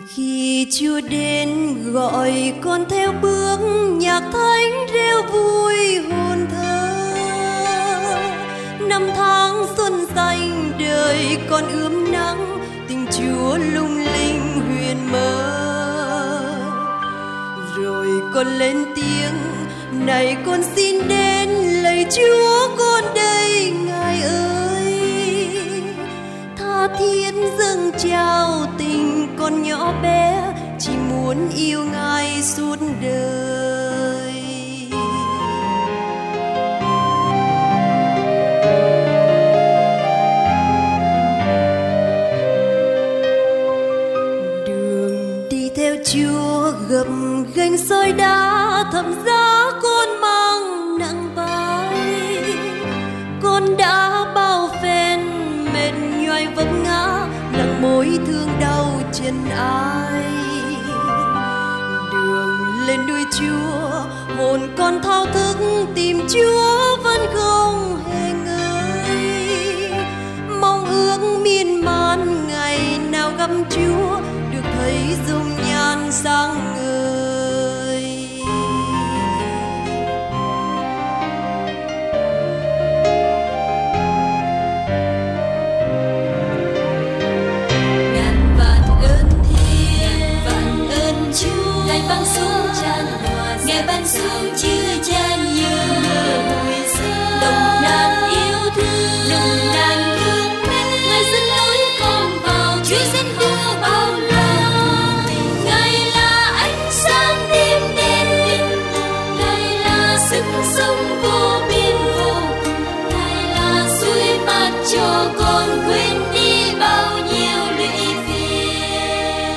Khi Chúa đến gọi con theo bước, nhạc thánh reo vui hồn thơ. Năm tháng xuân xanh đời con ươm nắng, tình Chúa lung linh huyền mơ. Rồi con lên tiếng, này con xin đến lạy Chúa con đây Ngài ơi. Tha thiết dâng trao tình con nhỏ bé, chỉ muốn yêu Ngài suốt đời. Đường đi theo Chúa gập ghềnh sỏi đá, thập giá con mang nặng vai. Con đã bao phen mệt nhoài vấp ngã, nặng mối thương đau chân ai. Đường lên núi Chúa, hồn con thao thức tìm Chúa vẫn không hề ngơi. Mong ước miên man ngày nào gặp Chúa, được thấy dung nhan sáng ngời. Ngàn vạn ơn Thiên, vạn ơn Chúa, Ngài ban xuống tràn hòa, Ngài ban xuống chứa chan như hồi xưa. Nồng nàn yêu thương, nồng nàn thương mến, Ngài dẫn lối con vào, Chúa dẫn đưa bao la. Ngài là ánh sáng đêm đen, Ngài là sức sống vô biên vô cùng, Ngài là suối mát cho con quên đi bao nhiêu lụy phiền.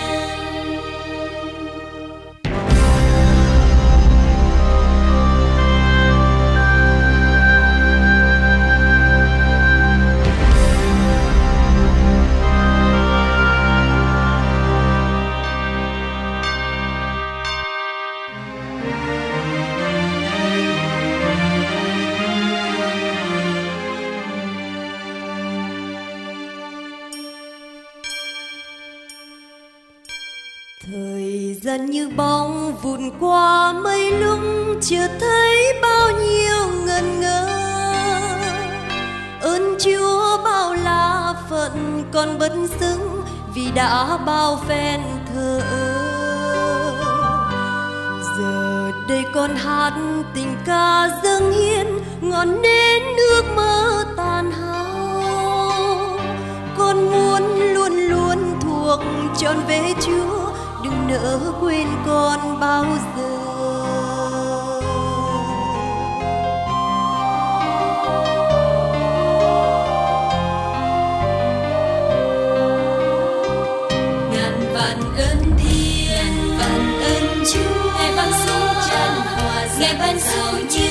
Thời gian như bóng vụt qua mấy lúc, chưa thấy bao nhiêu ngần ngơ. Ơn Chúa bao la phận con bất xứng, vì đã bao phen thờ ơ. Giờ đây con hát tình ca dâng hiến, ngọn nến ước mơ tàn hao. Con muốn luôn luôn thuộc trọn về Chúa, đừng nỡ quên con bao giờ. Ngàn vạn ơn Thiên, vạn ơn Chúa, Ngài ban xuống tràn hòa, Ngài ban xuống chứa